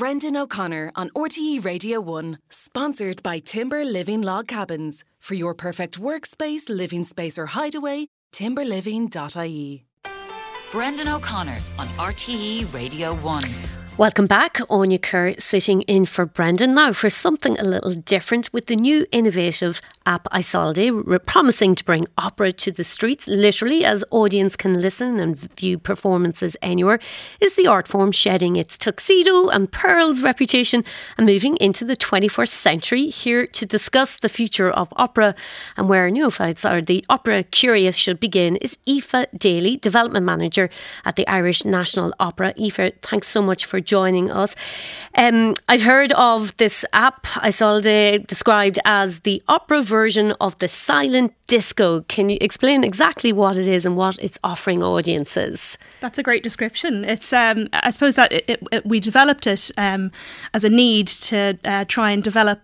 Brendan O'Connor on RTE Radio 1, sponsored by Timber Living Log Cabins. For your perfect workspace, living space or hideaway, timberliving.ie. Brendan O'Connor on RTE Radio 1. Welcome back. Anya Kerr sitting in for Brendan now for something a little different with the new innovative app Isolde, promising to bring opera to the streets, literally, as audience can listen and view performances anywhere. Is the art form shedding its tuxedo and pearls reputation and moving into the 21st century? Here to discuss the future of opera and where neophytes or the opera curious should begin is Aoife Daly, Development Manager at the Irish National Opera. Aoife, thanks so much for joining us. I've heard of this app, Isolde, described as the opera version of the silent disco. Can you explain exactly what it is and what it's offering audiences? That's a great description. It's I suppose that we developed it as a need to try and develop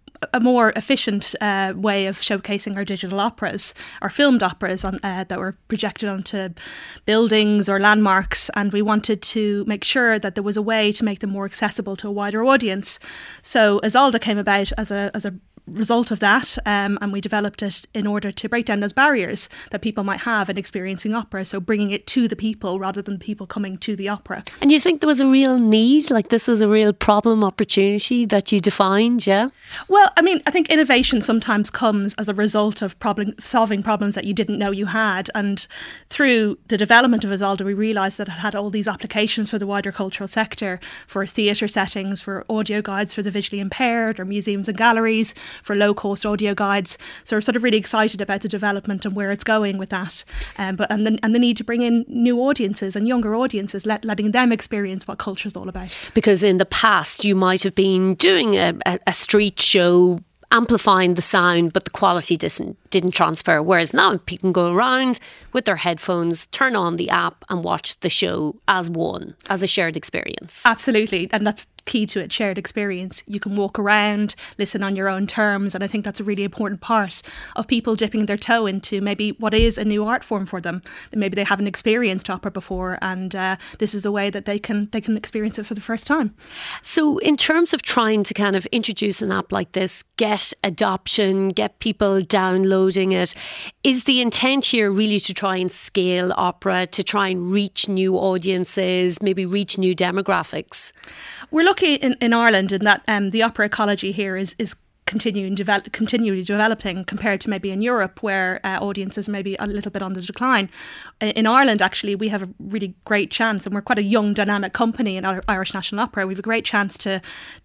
a more efficient way of showcasing our digital operas, our filmed operas that were projected onto buildings or landmarks, and we wanted to make sure that there was a way to make them more accessible to a wider audience. So Isolde came about as a result of that, and we developed it in order to break down those barriers that people might have in experiencing opera, so bringing it to the people rather than people coming to the opera. And you think there was a real need, like this was a real problem opportunity that you defined, yeah? Well, I mean, I think innovation sometimes comes as a result of solving problems that you didn't know you had, and through the development of Isolde we realised that it had all these applications for the wider cultural sector, for theatre settings, for audio guides for the visually impaired, or museums and galleries, for low-cost audio guides. So we're sort of really excited about the development and where it's going with that. And the need to bring in new audiences and younger audiences, letting them experience what culture is all about. Because in the past you might have been doing a street show, amplifying the sound, but the quality didn't transfer. Whereas now people can go around with their headphones, turn on the app and watch the show as one, as a shared experience. Absolutely. And that's key to it, shared experience. You can walk around, listen on your own terms, and I think that's a really important part of people dipping their toe into maybe what is a new art form for them. Maybe they haven't experienced opera before, and this is a way that they can experience it for the first time. So in terms of trying to kind of introduce an app like this, get adoption, get people downloading it, is the intent here really to try and scale opera, to try and reach new audiences, maybe reach new demographics? We're lucky in Ireland in that the opera ecology here is continually developing compared to maybe in Europe, where audiences may be a little bit on the decline. In Ireland, actually, we have a really great chance, and we're quite a young, dynamic company in our Irish National Opera. We have a great chance to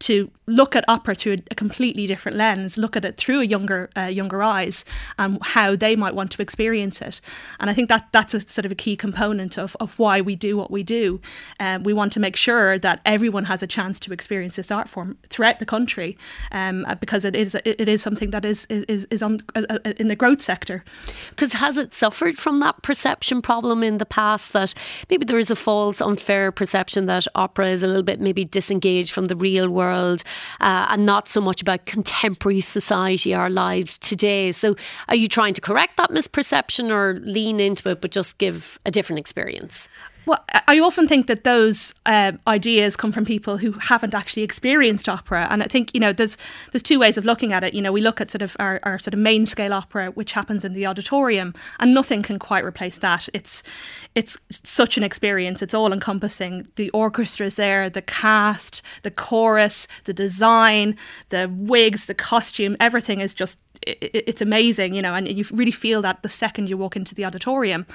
look at opera through a completely different lens, look at it through a younger eyes, and how they might want to experience it. And I think that's a sort of a key component of why we do what we do. We want to make sure that everyone has a chance to experience this art form throughout the country, because it is something that is on in the growth sector. Because has it suffered from that perception problem in the past that maybe there is a false, unfair perception that opera is a little bit maybe disengaged from the real world and not so much about contemporary society, our lives today? So are you trying to correct that misperception or lean into it but just give a different experience? Well, I often think that those ideas come from people who haven't actually experienced opera, and I think there's two ways of looking at it. We look at sort of our sort of main scale opera, which happens in the auditorium, and nothing can quite replace that. It's such an experience. It's all encompassing. The orchestra is there, the cast, the chorus, the design, the wigs, the costume. Everything is just. It's amazing, and you really feel that the second you walk into the auditorium.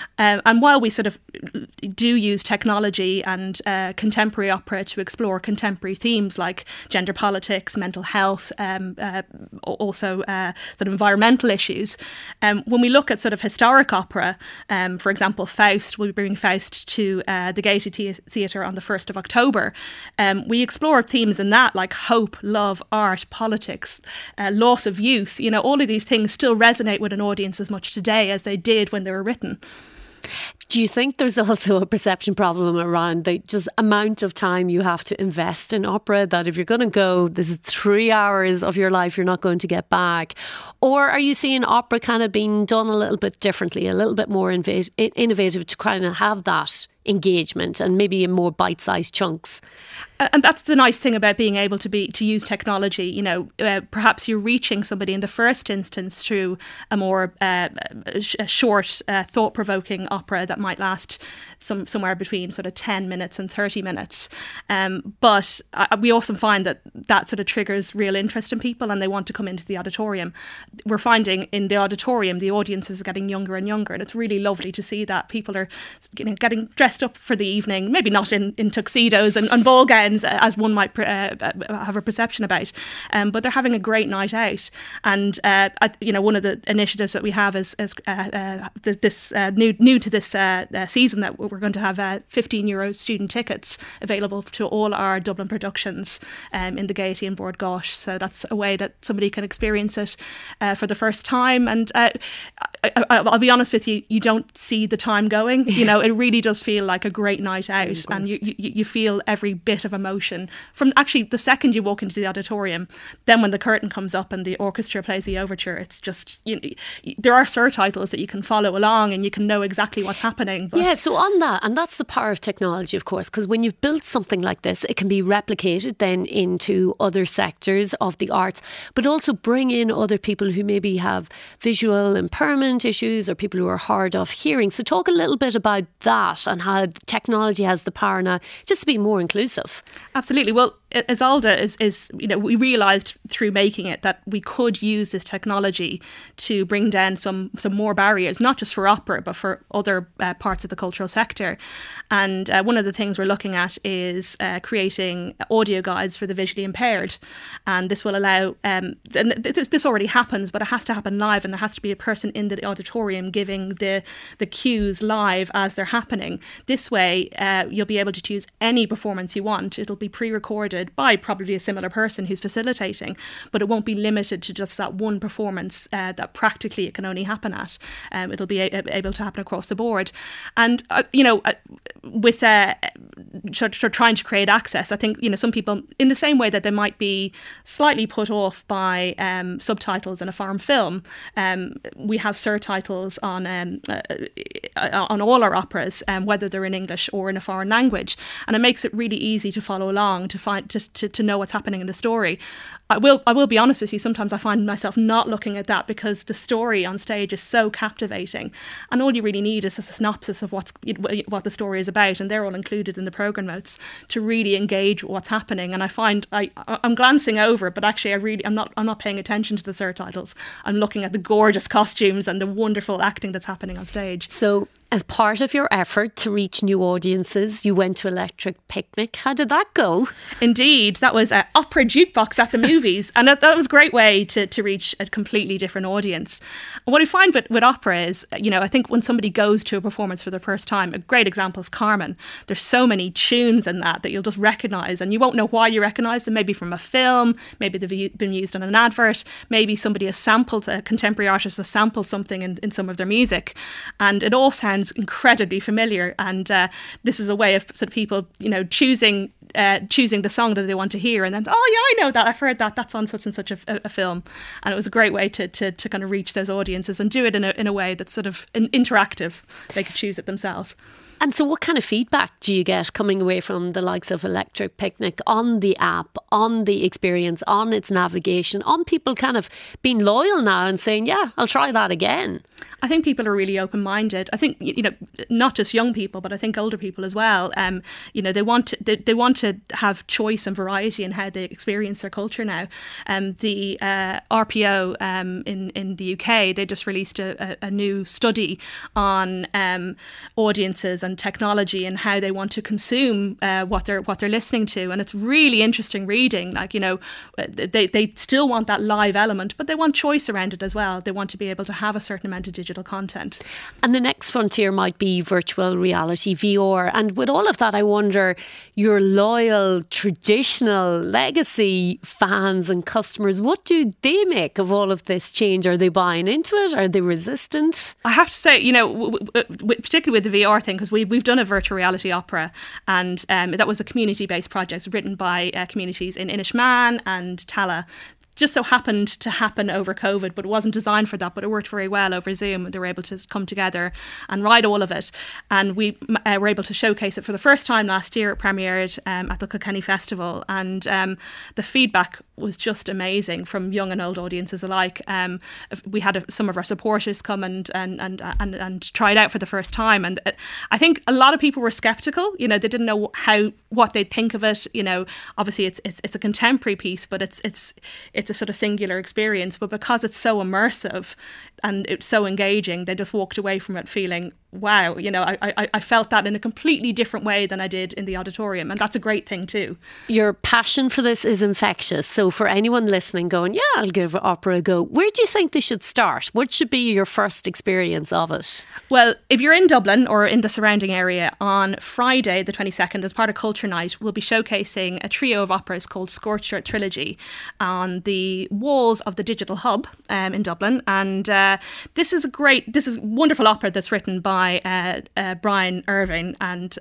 And while we sort of do use technology and contemporary opera to explore contemporary themes like gender politics, mental health, also sort of environmental issues, when we look at sort of historic opera, for example, Faust, we'll be bringing Faust to the Gaiety Theatre on the 1st of October. We explore themes in that like hope, love, art, politics, loss of youth. All of these things still resonate with an audience as much today as they did when they were written. Do you think there's also a perception problem around the just amount of time you have to invest in opera, that if you're going to go, this is 3 hours of your life you're not going to get back? Or are you seeing opera kind of being done a little bit differently, a little bit more innovative to kind of have that engagement and maybe in more bite-sized chunks? And that's the nice thing about being able to use technology. You know, perhaps you're reaching somebody in the first instance through a more short, thought-provoking opera that might last somewhere between sort of 10 minutes and 30 minutes. But we often find that sort of triggers real interest in people, and they want to come into the auditorium. We're finding in the auditorium the audience is getting younger and younger, and it's really lovely to see that people are getting dressed up for the evening, maybe not in tuxedos and ball gowns as one might have a perception about, but they're having a great night out. And one of the initiatives that we have is this new to this season, that we're going to have €15 student tickets available to all our Dublin productions in the Gaiety and Bord Gáis. So that's a way that somebody can experience it for the first time. And I'll be honest with you, you don't see the time going. You know, it really does feel like a great night out, and you feel every bit of emotion from actually the second you walk into the auditorium. Then when the curtain comes up and the orchestra plays the overture, it's just, there are surtitles that you can follow along and you can know exactly what's happening. But so on that, and that's the power of technology, of course, because when you've built something like this, it can be replicated then into other sectors of the arts, but also bring in other people who maybe have visual impairment issues or people who are hard of hearing. So talk a little bit about that and how technology has the power now just to be more inclusive. Absolutely. Well, Isolde is we realised through making it that we could use this technology to bring down some more barriers, not just for opera, but for other parts of the cultural sector. And one of the things we're looking at is creating audio guides for the visually impaired. And this will allow, and this already happens, but it has to happen live, and there has to be a person in the auditorium giving the cues live as they're happening. This way, you'll be able to choose any performance you want. It'll be pre-recorded by probably a similar person who's facilitating, but it won't be limited to just that one performance that practically it can only happen at. It'll be able to happen across the board. And, with trying to create access, I think, some people, in the same way that they might be slightly put off by subtitles in a foreign film, we have surtitles on all our operas, whether they're in English or in a foreign language. And it makes it really easy to follow along, to find to know what's happening in the story. I will be honest with you, sometimes I find myself not looking at that because the story on stage is so captivating, and all you really need is a synopsis of what the story is about, and they're all included in the programme notes to really engage with what's happening. And I find I'm glancing over it, but actually I'm not paying attention to the surtitles. I'm looking at the gorgeous costumes and the wonderful acting that's happening on stage. So, as part of your effort to reach new audiences, you went to Electric Picnic. How did that go? Indeed, that was an opera jukebox at the movies, and that was a great way to reach a completely different audience. And what I find with opera is, I think when somebody goes to a performance for the first time, a great example is Carmen. There's so many tunes in that you'll just recognise, and you won't know why you recognise them, maybe from a film, maybe they've been used on an advert, maybe somebody has sampled, a contemporary artist has sampled something in some of their music, and it all sounds incredibly familiar. And this is a way of sort of people, choosing the song that they want to hear, and then, I know that, I've heard that, that's on such and such a film. And it was a great way to kind of reach those audiences and do it in a way that's sort of interactive. They could choose it themselves. And so what kind of feedback do you get coming away from the likes of Electric Picnic on the app, on the experience, on its navigation, on people kind of being loyal now and saying, yeah, I'll try that again? I think people are really open-minded. I think, not just young people, but I think older people as well. They want to have choice and variety in how they experience their culture now. The RPO in the UK, they just released a new study on audiences and technology and how they want to consume what they're listening to, and it's really interesting reading. They still want that live element, but they want choice around it as well. They want to be able to have a certain amount of digital content. And the next frontier might be virtual reality, VR. And with all of that, I wonder, your loyal, traditional, legacy fans and customers, what do they make of all of this change? Are they buying into it? Are they resistant? I have to say, particularly with the VR thing, because we've done a virtual reality opera, and that was a community-based project written by communities in Inishmaan and Tala. just so happened to happen over COVID, but it wasn't designed for that, but it worked very well over Zoom. They were able to come together and write all of it. And we were able to showcase it for the first time last year. It premiered at the Kilkenny Festival. And the feedback was just amazing from young and old audiences alike. We had some of our supporters come and try it out for the first time. And I think a lot of people were sceptical. You know, they didn't know what they'd think of it. You know, obviously it's a contemporary piece, but it's a sort of singular experience. But because it's so immersive and it's so engaging, they just walked away from it feeling, wow, you know, I felt that in a completely different way than I did in the auditorium. And that's a great thing too. Your passion for this is infectious. So for anyone listening going, yeah, I'll give opera a go, where do you think they should start? What should be your first experience of it? Well, if you're in Dublin or in the surrounding area, on Friday the 22nd, as part of Culture Night, we'll be showcasing a trio of operas called Scorched Earth Trilogy on the walls of the Digital Hub in Dublin. And this is a wonderful opera that's written by Brian Irving and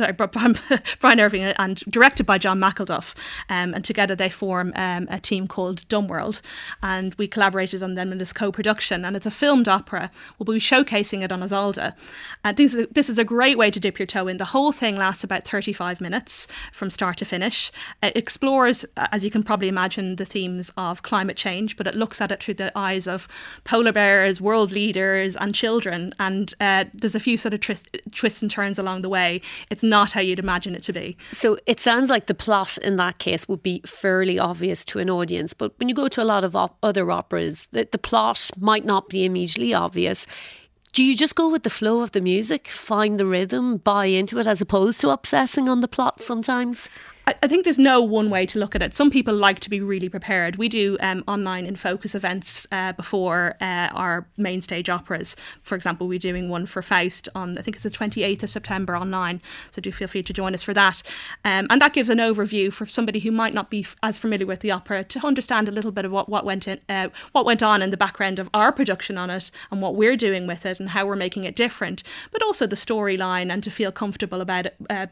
directed by John McElduff, and together they form a team called Dumworld, and we collaborated on them in this co-production, and it's a filmed opera. We'll be showcasing it on Isolde. This is a great way to dip your toe in. The whole thing lasts about 35 minutes from start to finish. It explores, as you can probably imagine, the themes of climate change, but it looks at it through the eyes of polar bears, world leaders and children, and there's a few sort of twists and turns along the way. It's not how you'd imagine it to be. So it sounds like the plot in that case would be fairly obvious to an audience, but when you go to a lot of other operas, the plot might not be immediately obvious. Do you just go with the flow of the music, find the rhythm, buy into it, as opposed to obsessing on the plot sometimes? I think there's no one way to look at it. Some people like to be really prepared. We do online in focus events before our main stage operas. For example, we're doing one for Faust on, I think it's the 28th of September online. So do feel free to join us for that. And that gives an overview for somebody who might not be as familiar with the opera to understand a little bit of what went on in the background of our production on it and what we're doing with it and how we're making it different, but also the storyline, and to feel comfortable about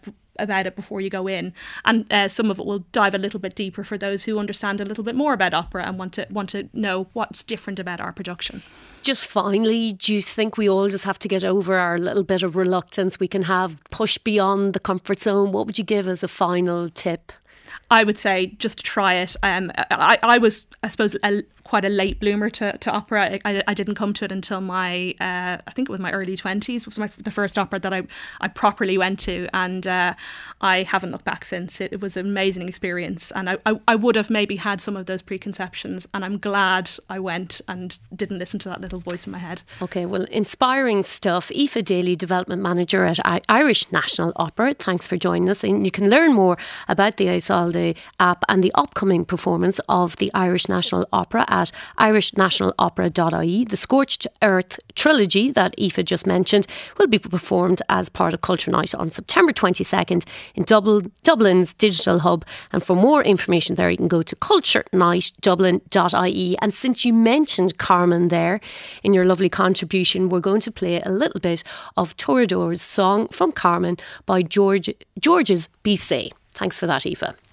it before you go in. And some of it will dive a little bit deeper for those who understand a little bit more about opera and want to know what's different about our production. Just finally, do you think we all just have to get over our little bit of reluctance we can have, push beyond the comfort zone? What would you give as a final tip? I would say just try it. I was, I suppose, quite a late bloomer to opera. I didn't come to it until I think it was my early 20s. It was the first opera that I properly went to, and I haven't looked back since. It was an amazing experience, and I would have maybe had some of those preconceptions, and I'm glad I went and didn't listen to that little voice in my head. Okay, well, inspiring stuff. Aoife Daly, Development Manager at Irish National Opera, thanks for joining us. And you can learn more about the Isolde app and the upcoming performance of the Irish National Opera at irishnationalopera.ie. The Scorched Earth Trilogy that Aoife just mentioned will be performed as part of Culture Night on September 22nd in Dublin's Digital Hub. And for more information there, you can go to culturenightdublin.ie. And since you mentioned Carmen there in your lovely contribution, we're going to play a little bit of Toreador's song from Carmen by Georges Bizet. Thanks for that, Aoife.